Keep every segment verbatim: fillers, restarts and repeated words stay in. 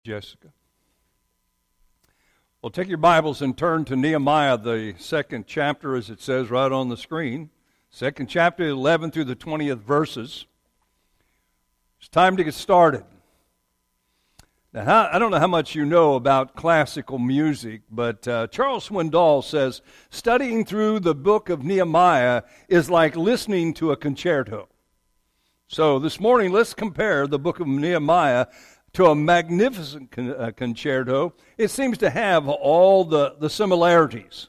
Jessica. Well, take your Bibles and turn to Nehemiah, the second chapter, as it says right on the screen. Second chapter, eleven through the twentieth verses. It's time to get started. Now, how, I don't know how much you know about classical music, but uh, Charles Swindoll says, studying through the book of Nehemiah is like listening to a concerto. So this morning, let's compare the book of Nehemiah to a magnificent con- uh, concerto. It seems to have all the, the similarities.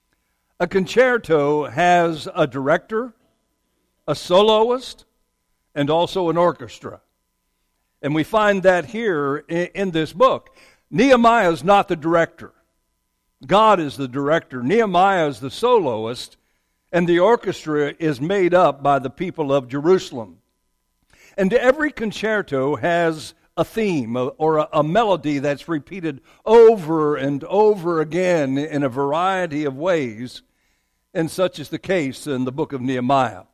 A concerto has a director, a soloist, and also an orchestra. And we find that here in, in this book. Nehemiah is not the director. God is the director. Nehemiah is the soloist, and the orchestra is made up by the people of Jerusalem. And every concerto has a theme or a, a melody that's repeated over and over again in a variety of ways, and such is the case in the book of Nehemiah.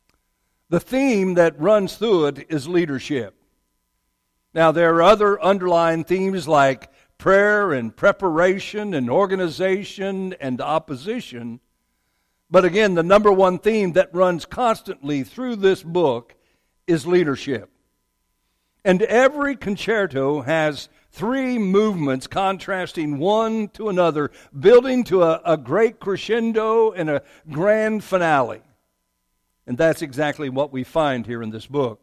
The theme that runs through it is leadership. Now, there are other underlying themes like prayer and preparation and organization and opposition, but again, the number one theme that runs constantly through this book is leadership. And every concerto has three movements contrasting one to another, building to a, a great crescendo and a grand finale. And that's exactly what we find here in this book.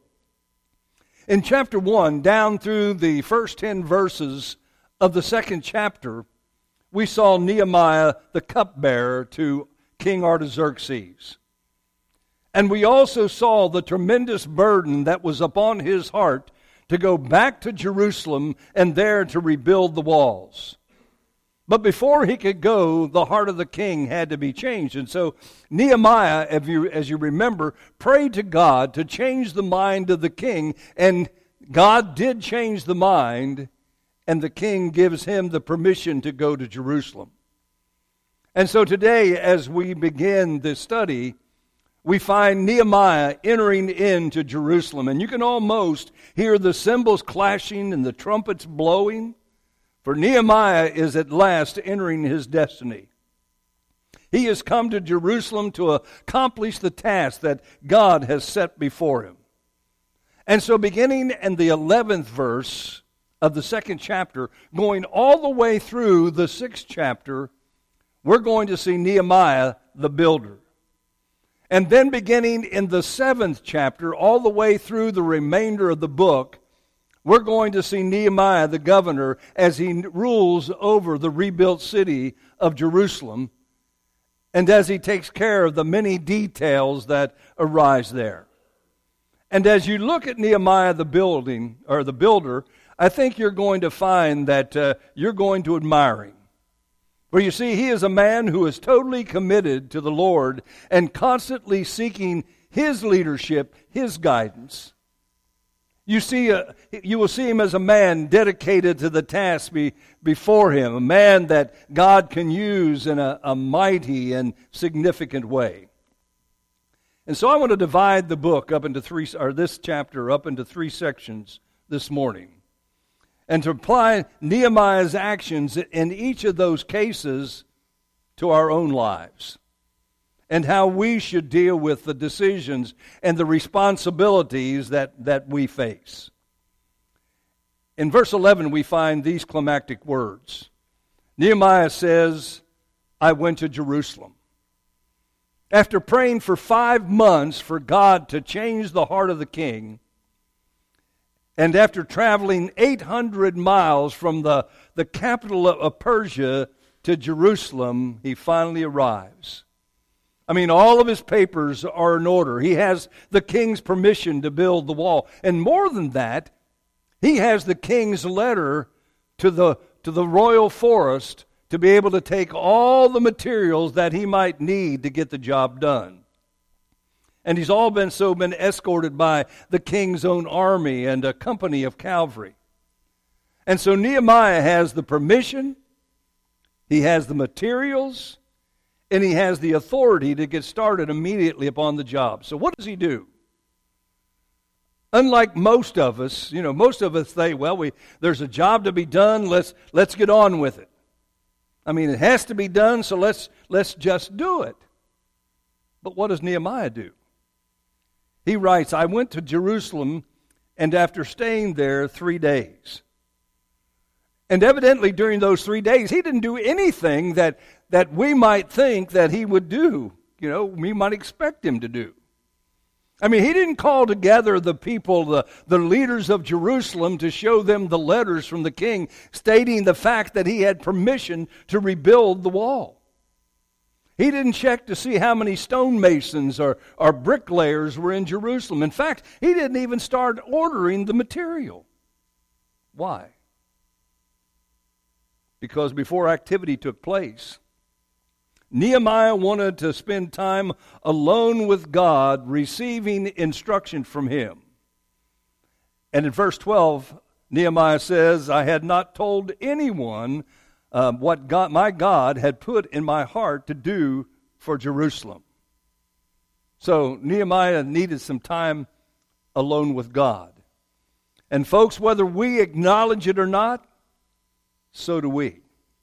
In chapter one, down through the first ten verses of the second chapter, we saw Nehemiah the cupbearer to King Artaxerxes. And we also saw the tremendous burden that was upon his heart to go back to Jerusalem and there to rebuild the walls. But before he could go, the heart of the king had to be changed. And so Nehemiah, as you, as you remember, prayed to God to change the mind of the king. And God did change the mind, and the king gives him the permission to go to Jerusalem. And so today, as we begin this study, we find Nehemiah entering into Jerusalem. And you can almost hear the cymbals clashing and the trumpets blowing. For Nehemiah is at last entering his destiny. He has come to Jerusalem to accomplish the task that God has set before him. And so beginning in the eleventh verse of the second chapter, going all the way through the sixth chapter, we're going to see Nehemiah the builder. And then beginning in the seventh chapter, all the way through the remainder of the book, we're going to see Nehemiah the governor as he rules over the rebuilt city of Jerusalem, and as he takes care of the many details that arise there. And as you look at Nehemiah the building or the builder, I think you're going to find that uh, you're going to admire him. For you see, he is a man who is totally committed to the Lord and constantly seeking His leadership, His guidance. You see, uh, you will see him as a man dedicated to the task be, before him, a man that God can use in a, a mighty and significant way. And so I want to divide the book up into three, or this chapter up into three sections this morning, and to apply Nehemiah's actions in each of those cases to our own lives, and how we should deal with the decisions and the responsibilities that, that we face. In verse eleven, we find these climactic words. Nehemiah says, I went to Jerusalem. After praying for five months for God to change the heart of the king, and after traveling eight hundred miles from the, the capital of Persia to Jerusalem, he finally arrives. I mean, all of his papers are in order. He has the king's permission to build the wall. And more than that, he has the king's letter to the, to the royal forest to be able to take all the materials that he might need to get the job done. And he's all been so been escorted by the king's own army and a company of cavalry. And so Nehemiah has the permission, he has the materials, and he has the authority to get started immediately upon the job. So what does he do? Unlike most of us, you know, most of us say, well, we, there's a job to be done, let's, let's get on with it. I mean, it has to be done, so let's, let's just do it. But what does Nehemiah do? He writes, I went to Jerusalem, and after staying there three days. And evidently during those three days, he didn't do anything that, that we might think that he would do. You know, we might expect him to do. I mean, he didn't call together the people, the, the leaders of Jerusalem, to show them the letters from the king stating the fact that he had permission to rebuild the wall. He didn't check to see how many stonemasons or, or bricklayers were in Jerusalem. In fact, he didn't even start ordering the material. Why? Because before activity took place, Nehemiah wanted to spend time alone with God, receiving instruction from Him. And in verse twelve, Nehemiah says, I had not told anyone um, what God, my God had put in my heart to do for Jerusalem. So Nehemiah needed some time alone with God. And folks, whether we acknowledge it or not, so do we.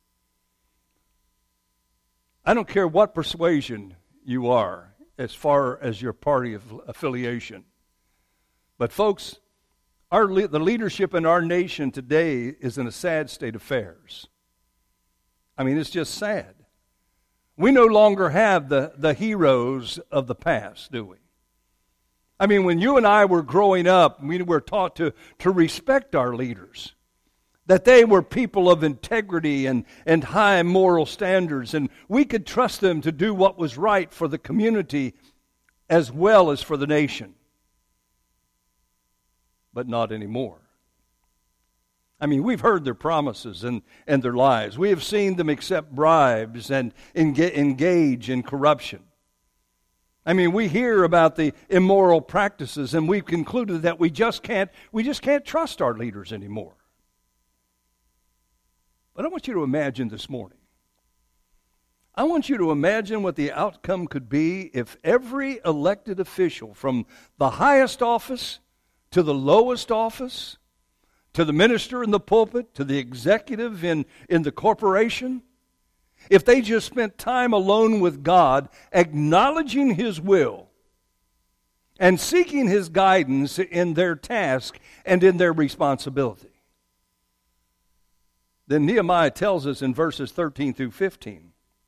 I don't care what persuasion you are as far as your party affiliation. But folks, our le- the leadership in our nation today is in a sad state of affairs. I mean, it's just sad. We no longer have the, the heroes of the past, do we? I mean, when you and I were growing up, we were taught to, to respect our leaders. That they were people of integrity and, and high moral standards, and we could trust them to do what was right for the community as well as for the nation. But not anymore. I mean, we've heard their promises and, and their lies. We have seen them accept bribes and enga- engage in corruption. I mean, we hear about the immoral practices, and we've concluded that we just can't, we just can't trust our leaders anymore. But I want you to imagine this morning. I want you to imagine what the outcome could be if every elected official, from the highest office to the lowest office, to the minister in the pulpit, to the executive in, in the corporation, if they just spent time alone with God, acknowledging His will and seeking His guidance in their task and in their responsibility. Then Nehemiah tells us in verses thirteen through fifteen,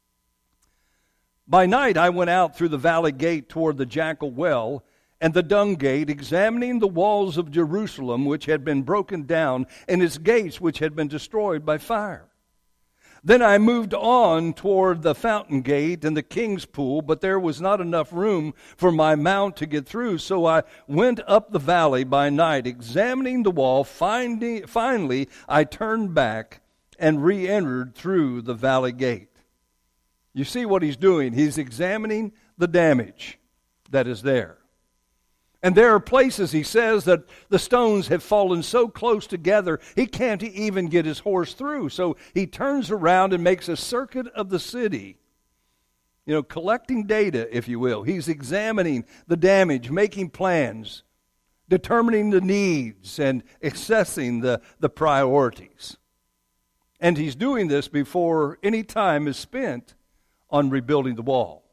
By night I went out through the valley gate toward the Jackal Well and the Dung Gate, examining the walls of Jerusalem which had been broken down and its gates which had been destroyed by fire. Then I moved on toward the Fountain Gate and the King's Pool, but there was not enough room for my mount to get through, so I went up the valley by night, examining the wall. Finding, finally, I turned back and re-entered through the valley gate. You see what he's doing? He's examining the damage that is there. And there are places, he says, that the stones have fallen so close together, he can't even get his horse through. So he turns around and makes a circuit of the city, you know, collecting data, if you will. He's examining the damage, making plans, determining the needs, and assessing the, the priorities. And he's doing this before any time is spent on rebuilding the wall.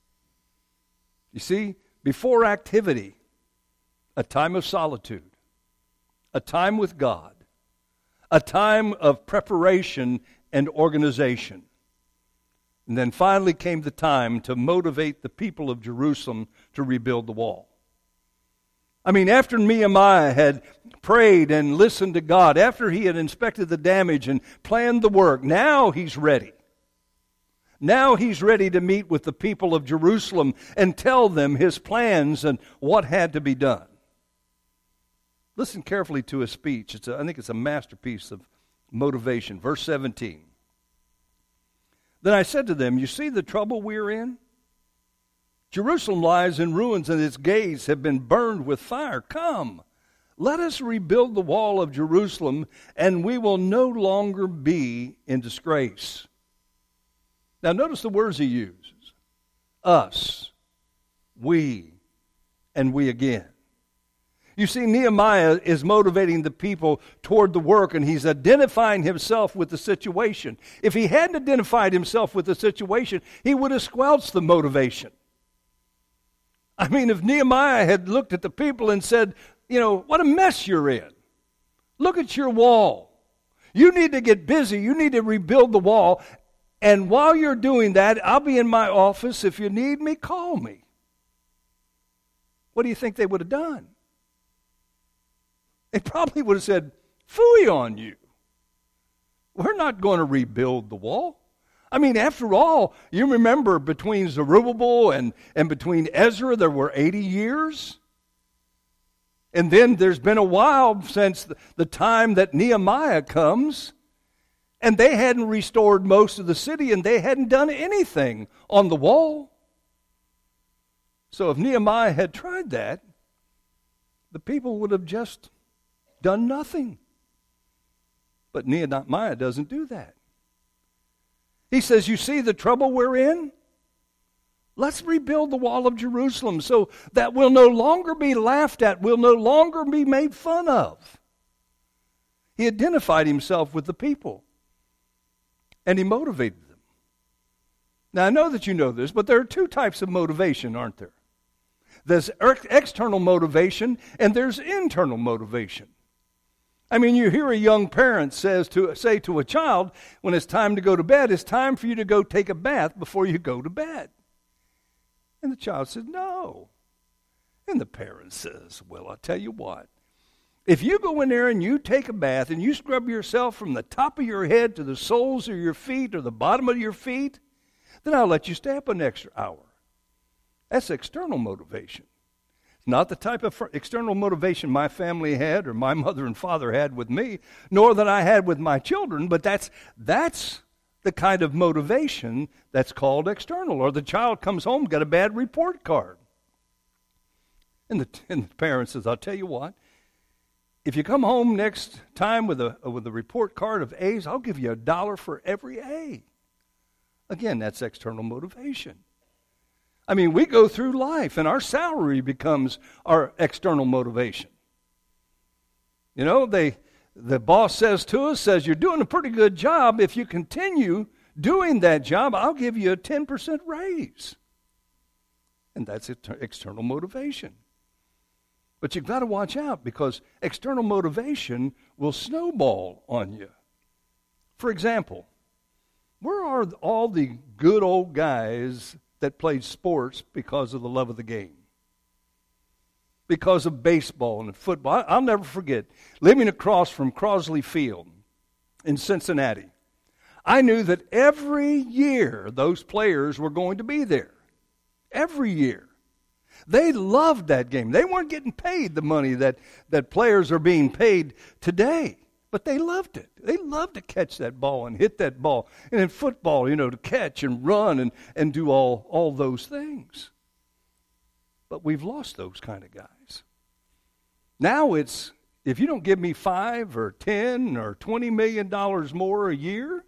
You see, before activity, a time of solitude, a time with God, a time of preparation and organization. And then finally came the time to motivate the people of Jerusalem to rebuild the wall. I mean, after Nehemiah had prayed and listened to God, after he had inspected the damage and planned the work, now he's ready. Now he's ready to meet with the people of Jerusalem and tell them his plans and what had to be done. Listen carefully to his speech. It's a, I think it's a masterpiece of motivation. Verse seventeen. Then I said to them, you see the trouble we're in? Jerusalem lies in ruins, and its gates have been burned with fire. Come, let us rebuild the wall of Jerusalem, and we will no longer be in disgrace. Now notice the words he uses. Us, we, and we again. You see, Nehemiah is motivating the people toward the work, and he's identifying himself with the situation. If he hadn't identified himself with the situation, he would have squelched the motivation. I mean, if Nehemiah had looked at the people and said, you know, what a mess you're in. Look at your wall. You need to get busy. You need to rebuild the wall. And while you're doing that, I'll be in my office. If you need me, call me. What do you think they would have done? They probably would have said, phooey on you. We're not going to rebuild the wall. I mean, after all, you remember between Zerubbabel and, and between Ezra, there were eighty years. And then there's been a while since the, the time that Nehemiah comes, and they hadn't restored most of the city, and they hadn't done anything on the wall. So if Nehemiah had tried that, the people would have just done nothing. But Nehemiah doesn't do that. He says, you see the trouble we're in? Let's rebuild the wall of Jerusalem so that we'll no longer be laughed at, we'll no longer be made fun of. He identified himself with the people, and he motivated them. Now, I know that you know this, but there are two types of motivation, aren't there? There's external motivation, and there's internal motivation. I mean, you hear a young parent says to say to a child, when it's time to go to bed, it's time for you to go take a bath before you go to bed. And the child says, no. And the parent says, well, I'll tell you what. If you go in there and you take a bath and you scrub yourself from the top of your head to the soles of your feet or the bottom of your feet, then I'll let you stay up an extra hour. That's external motivation. Not the type of external motivation my family had or my mother and father had with me, nor that I had with my children, but that's that's the kind of motivation that's called external. Or the child comes home, got a bad report card. And the, and the parent says, I'll tell you what, if you come home next time with a, with a report card of A's, I'll give you a dollar for every A. Again, that's external motivation. I mean, we go through life, and our salary becomes our external motivation. You know, they, the boss says to us, says, you're doing a pretty good job. If you continue doing that job, I'll give you a ten percent raise. And that's external motivation. But you've got to watch out, because external motivation will snowball on you. For example, where are all the good old guys that played sports because of the love of the game? Because of baseball and football. I'll never forget living across from Crosley Field in Cincinnati. I knew that every year those players were going to be there. Every year. They loved that game. They weren't getting paid the money that, that players are being paid today. But they loved it. They loved to catch that ball and hit that ball. And in football, you know, to catch and run and, and do all, all those things. But we've lost those kind of guys. Now it's, if you don't give me five or ten or twenty million dollars more a year,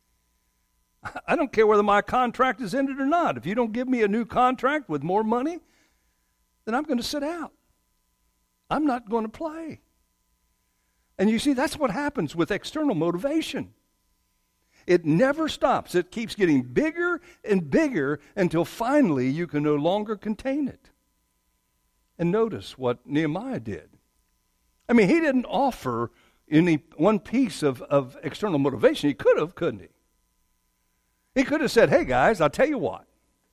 I don't care whether my contract is ended or not. If you don't give me a new contract with more money, then I'm going to sit out. I'm not going to play. And you see, that's what happens with external motivation. It never stops. It keeps getting bigger and bigger until finally you can no longer contain it. And notice what Nehemiah did. I mean, he didn't offer any one piece of, of external motivation. He could have, couldn't he? He could have said, hey guys, I'll tell you what.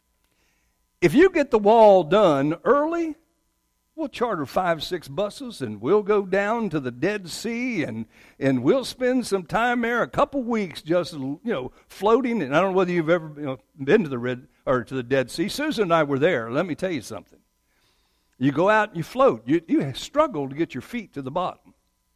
If you get the wall done early, we'll charter five, six buses, and we'll go down to the Dead Sea, and, and we'll spend some time there, a couple weeks, just you know, floating. And I don't know whether you've ever you know, been to the Red or to the Dead Sea. Susan and I were there. Let me tell you something. You go out and you float. You you struggle to get your feet to the bottom.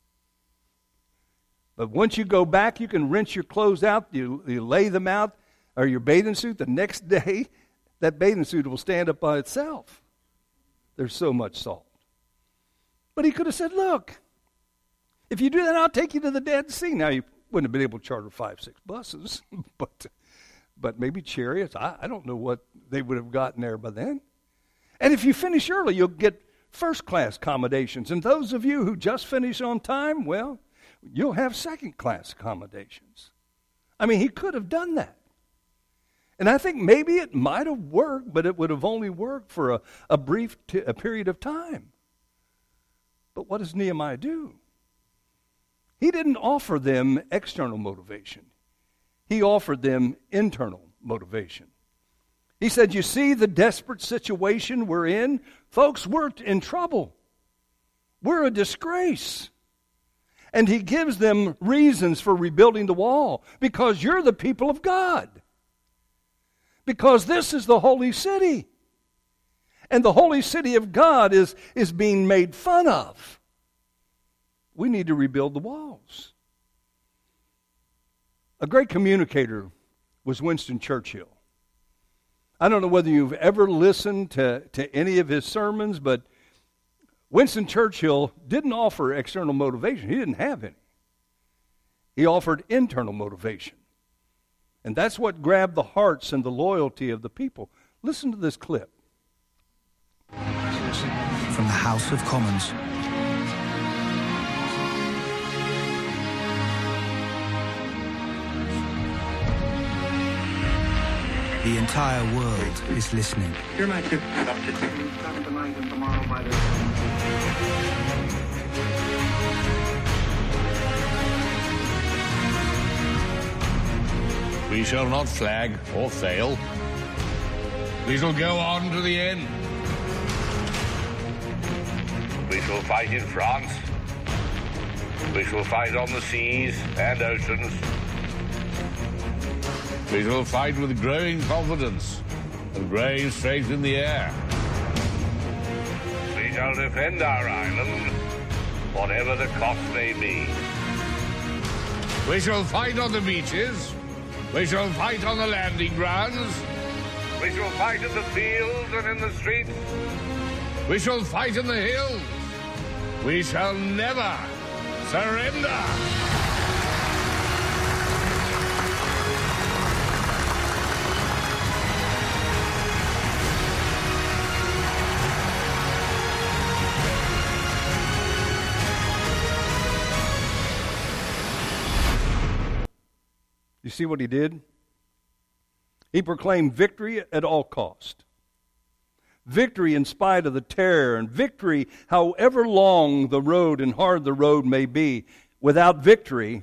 But once you go back, you can rinse your clothes out. You, you lay them out, or your bathing suit. The next day, that bathing suit will stand up by itself. There's so much salt. But he could have said, look, if you do that, I'll take you to the Dead Sea. Now, you wouldn't have been able to charter five, six buses, but but maybe chariots. I, I don't know what they would have gotten there by then. And if you finish early, you'll get first-class accommodations. And those of you who just finished on time, well, you'll have second-class accommodations. I mean, he could have done that. And I think maybe it might have worked, but it would have only worked for a, a brief t- a period of time. But what does Nehemiah do? He didn't offer them external motivation. He offered them internal motivation. He said, you see the desperate situation we're in? Folks, we're in trouble. We're a disgrace. And he gives them reasons for rebuilding the wall. Because you're the people of God. Because this is the holy city. And the holy city of God is, is being made fun of. We need to rebuild the walls. A great communicator was Winston Churchill. I don't know whether you've ever listened to, to any of his sermons, but Winston Churchill didn't offer external motivation. He didn't have any. He offered internal motivation. And that's what grabbed the hearts and the loyalty of the people. Listen to this clip. From the House of Commons. The entire world is listening. You're my good. We shall not flag or fail. We shall go on to the end. We shall fight in France. We shall fight on the seas and oceans. We shall fight with growing confidence and growing strength in the air. We shall defend our island, whatever the cost may be. We shall fight on the beaches. We shall fight on the landing grounds. We shall fight in the fields and in the streets. We shall fight in the hills. We shall never surrender. You see what he did? He proclaimed victory at all cost. Victory in spite of the terror, and victory however long the road and hard the road may be. Without victory,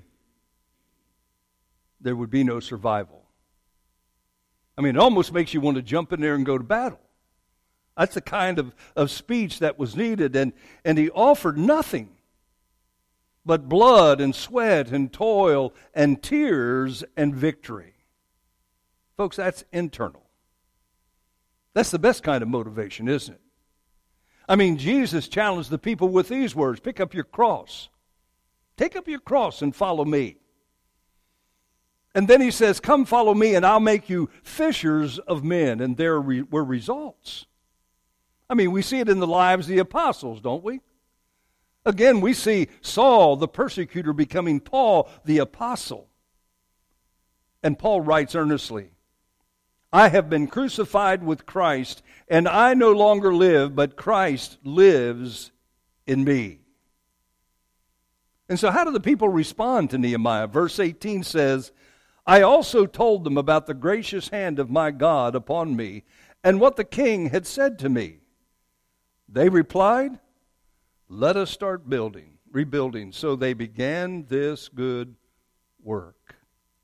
there would be no survival. I mean, it almost makes you want to jump in there and go to battle. That's the kind of, of speech that was needed, and, and he offered nothing but blood and sweat and toil and tears and victory. Folks, that's internal. That's the best kind of motivation, isn't it? I mean, Jesus challenged the people with these words, pick up your cross. Take up your cross and follow me. And then he says, come follow me and I'll make you fishers of men. And there were results. I mean, we see it in the lives of the apostles, don't we? Again, we see Saul, the persecutor, becoming Paul, the apostle. And Paul writes earnestly, I have been crucified with Christ, and I no longer live, but Christ lives in me. And so how do the people respond to Nehemiah? Verse eighteen says, I also told them about the gracious hand of my God upon me, and what the king had said to me. They replied, let us start building, rebuilding. So they began this good work.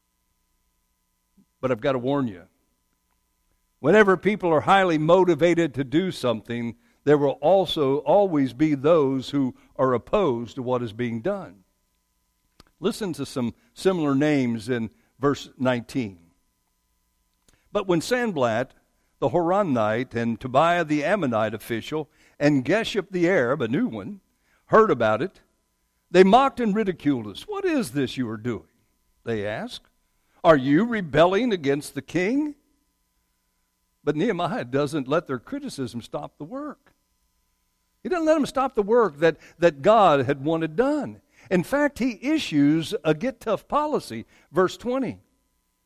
But I've got to warn you, whenever people are highly motivated to do something, there will also always be those who are opposed to what is being done. Listen to some similar names in verse nineteen. But when Sanballat, the Horonite, and Tobiah the Ammonite official, and Geshem the Arab, a new one, heard about it, they mocked and ridiculed us. What is this you are doing? They asked. Are you rebelling against the king? But Nehemiah doesn't let their criticism stop the work. He doesn't let them stop the work that, that God had wanted done. In fact, he issues a get tough policy. Verse twenty.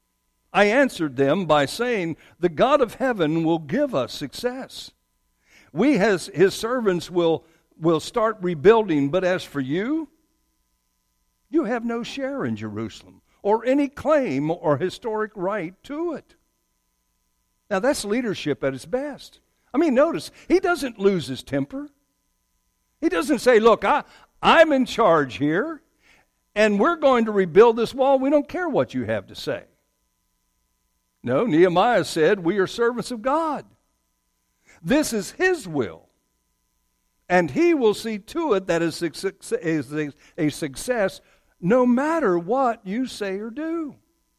I answered them by saying, the God of heaven will give us success. We as his servants will, will start rebuilding, but as for you, you have no share in Jerusalem or any claim or historic right to it. Now that's leadership at its best. I mean, notice, he doesn't lose his temper. He doesn't say, look, I, I'm in charge here, and we're going to rebuild this wall. We don't care what you have to say. No, Nehemiah said, we are servants of God. This is his will. And he will see to it that is a success no matter what you say or do.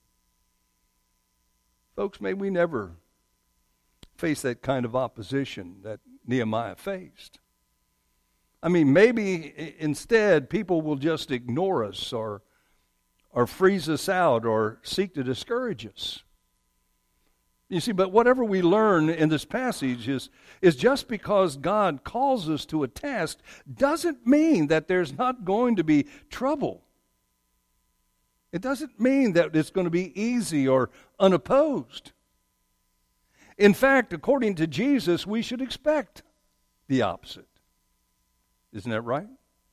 Folks, may we never face that kind of opposition that Nehemiah faced. I mean, maybe instead people will just ignore us or, or freeze us out or seek to discourage us. You see, but whatever we learn in this passage is, is just because God calls us to a task doesn't mean that there's not going to be trouble. It doesn't mean that it's going to be easy or unopposed. In fact, according to Jesus, we should expect the opposite. Isn't that right?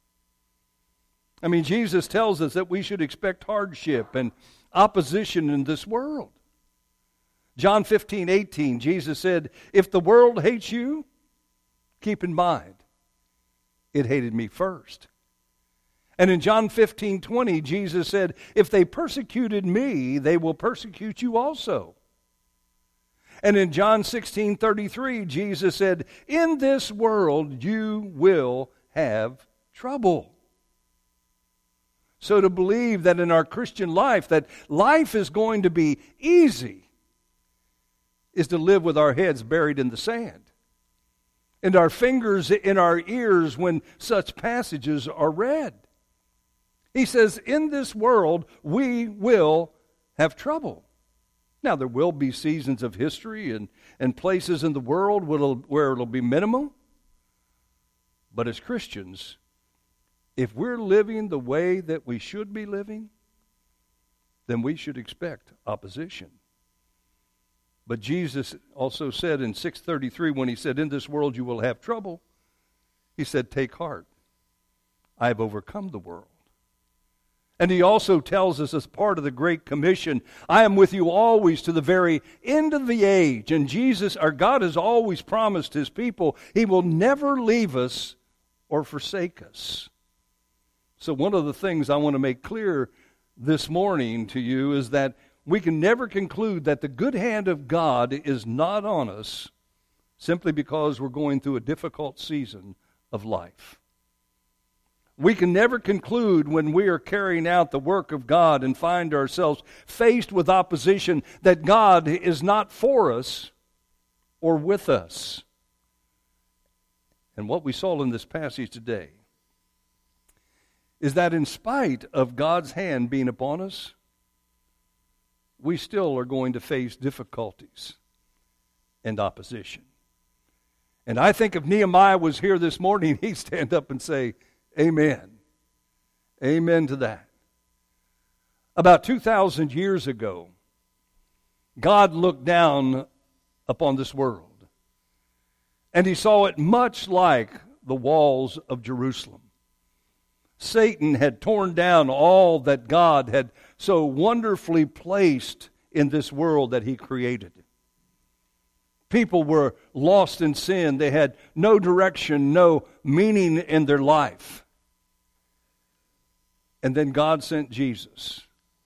I mean, Jesus tells us that we should expect hardship and opposition in this world. John fifteen, eighteen, Jesus said, if the world hates you, keep in mind, it hated me first. And in John fifteen, twenty, Jesus said, if they persecuted me, they will persecute you also. And in John sixteen, thirty-three, Jesus said, in this world you will have trouble. So to believe that in our Christian life, that life is going to be easy, is to live with our heads buried in the sand and our fingers in our ears when such passages are read. He says, in this world, we will have trouble. Now, there will be seasons of history and, and places in the world where it'll, where it'll be minimal. But as Christians, if we're living the way that we should be living, then we should expect opposition. But Jesus also said in six thirty-three, when he said, in this world you will have trouble, he said, take heart. I have overcome the world. And he also tells us as part of the Great Commission, I am with you always to the very end of the age. And Jesus, our God, has always promised his people, he will never leave us or forsake us. So one of the things I want to make clear this morning to you is that we can never conclude that the good hand of God is not on us simply because we're going through a difficult season of life. We can never conclude when we are carrying out the work of God and find ourselves faced with opposition that God is not for us or with us. And what we saw in this passage today is that in spite of God's hand being upon us, we still are going to face difficulties and opposition. And I think if Nehemiah was here this morning, he'd stand up and say, amen. Amen to that. About two thousand years ago, God looked down upon this world, and he saw it much like the walls of Jerusalem. Satan had torn down all that God had so wonderfully placed in this world that he created. People were lost in sin. They had no direction, no meaning in their life. And then God sent Jesus.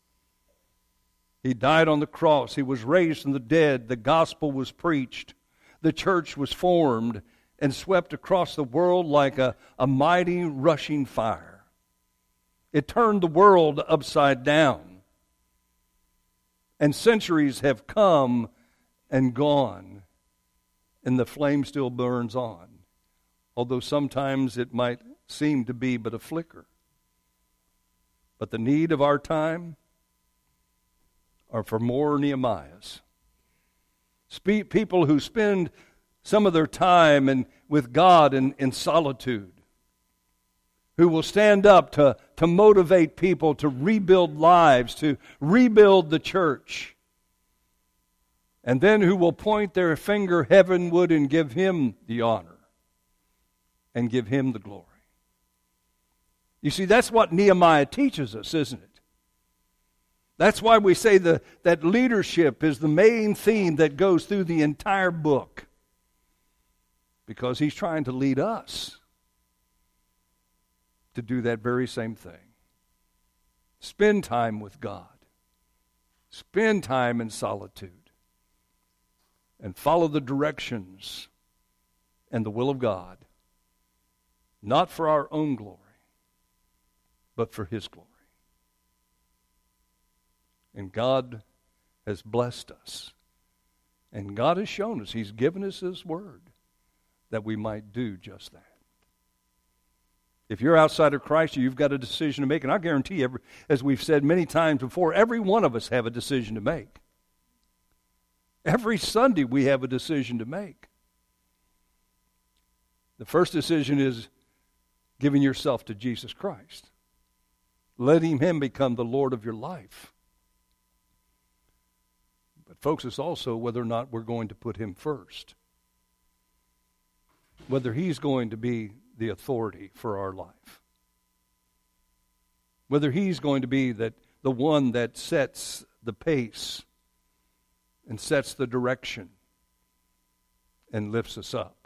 He died on the cross. He was raised from the dead. The gospel was preached. The church was formed and swept across the world like a, a mighty rushing fire. It turned the world upside down. And centuries have come and gone, and the flame still burns on, although sometimes it might seem to be but a flicker. But the need of our time are for more Nehemiahs. Spe- people who spend some of their time in, with God in, in solitude, who will stand up to, to motivate people to rebuild lives, to rebuild the church, and then who will point their finger heavenward and give him the honor. and give him the glory. You see, that's what Nehemiah teaches us, isn't it? That's why we say the, that leadership is the main theme that goes through the entire book. Because he's trying to lead us to do that very same thing. Spend time with God. Spend time in solitude. And follow the directions and the will of God. Not for our own glory, but for his glory. And God has blessed us. And God has shown us, he's given us his word, that we might do just that. If you're outside of Christ, you've got a decision to make. And I guarantee you, as we've said many times before, every one of us have a decision to make. Every Sunday we have a decision to make. The first decision is giving yourself to Jesus Christ. Letting him become the Lord of your life. But folks, it's also whether or not we're going to put him first. Whether he's going to be the authority for our life. Whether he's going to be that the one that sets the pace and sets the direction and lifts us up.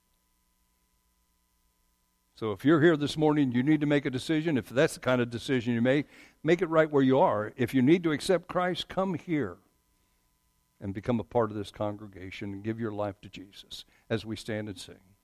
So if you're here this morning, you need to make a decision. If that's the kind of decision you make, make it right where you are. If you need to accept Christ, come here and become a part of this congregation and give your life to Jesus as we stand and sing.